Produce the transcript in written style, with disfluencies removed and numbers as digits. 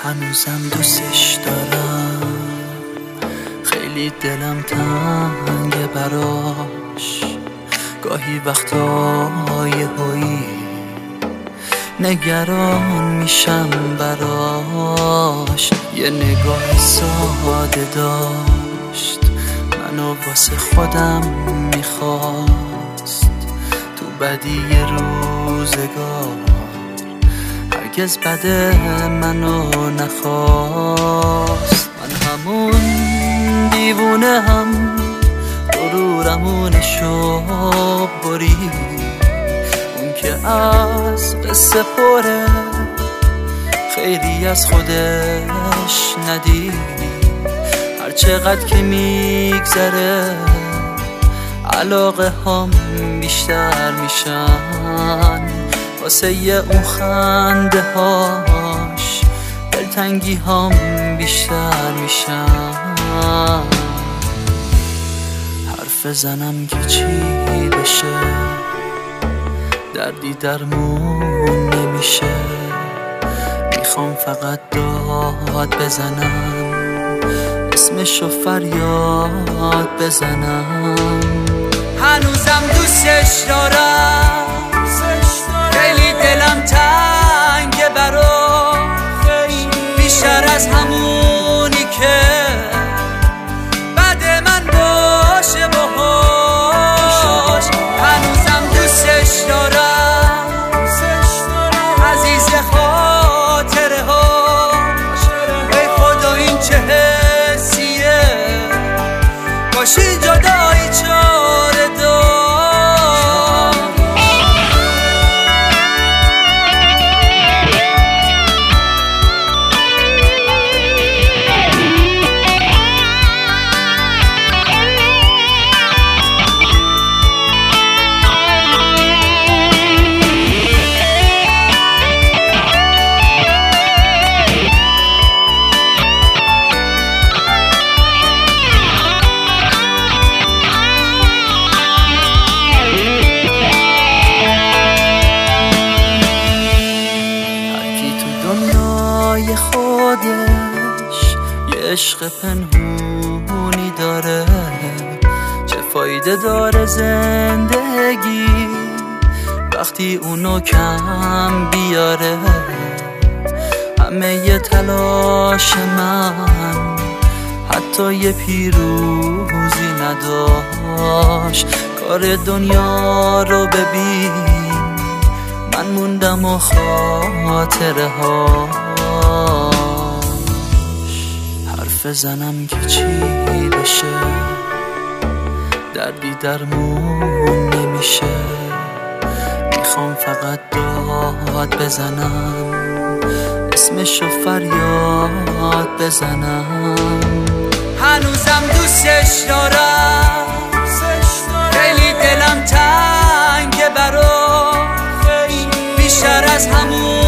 هنوزم دوستش دارم، خیلی دلم تنگه براش. گاهی وقتای هایی نگران میشم براش. یه نگاه ساده داشت، منو واسه خودم میخواست. تو بدی روزگار هرگز بده منو نخواست. من همون دیوونه هم غرورمونشو برید، اون که از قصه پره خیلی از خودش ندید. هر چقدر که میگذره علاقه هم بیشتر میشن، واسه اون خنده هاش دلتنگی هم بیشتر میشن. حرف زنم که چی بشه، دردی درمون نمیشه. میخوام فقط داد بزنم، اسمشو فریاد بزنم. هنوزم دوستش دارم، خیلی دلم تنگه براش. بیشتر از همونی که بعد من باشه باهاش. هنوزم دوستش دارم، عزیز خاطره هاش. ای خدا این چه حسیه، باشی جدایی چاره دار. خودش یه عشق پنهونی داره، چه فایده داره زندگی وقتی اونو کم بیاره. همه یه تلاش من حتی یه پیروزی نداشت. کار دنیا رو ببین، من موندم و خاطره هاش. حرف زنم که چی بشه، دردی درمون نمیشه. میخوام فقط داد بزنم، اسمشو فریاد بزنم. هنوزم دوستش دارم، خیلی دلم تنگه براش. بیشتر از همون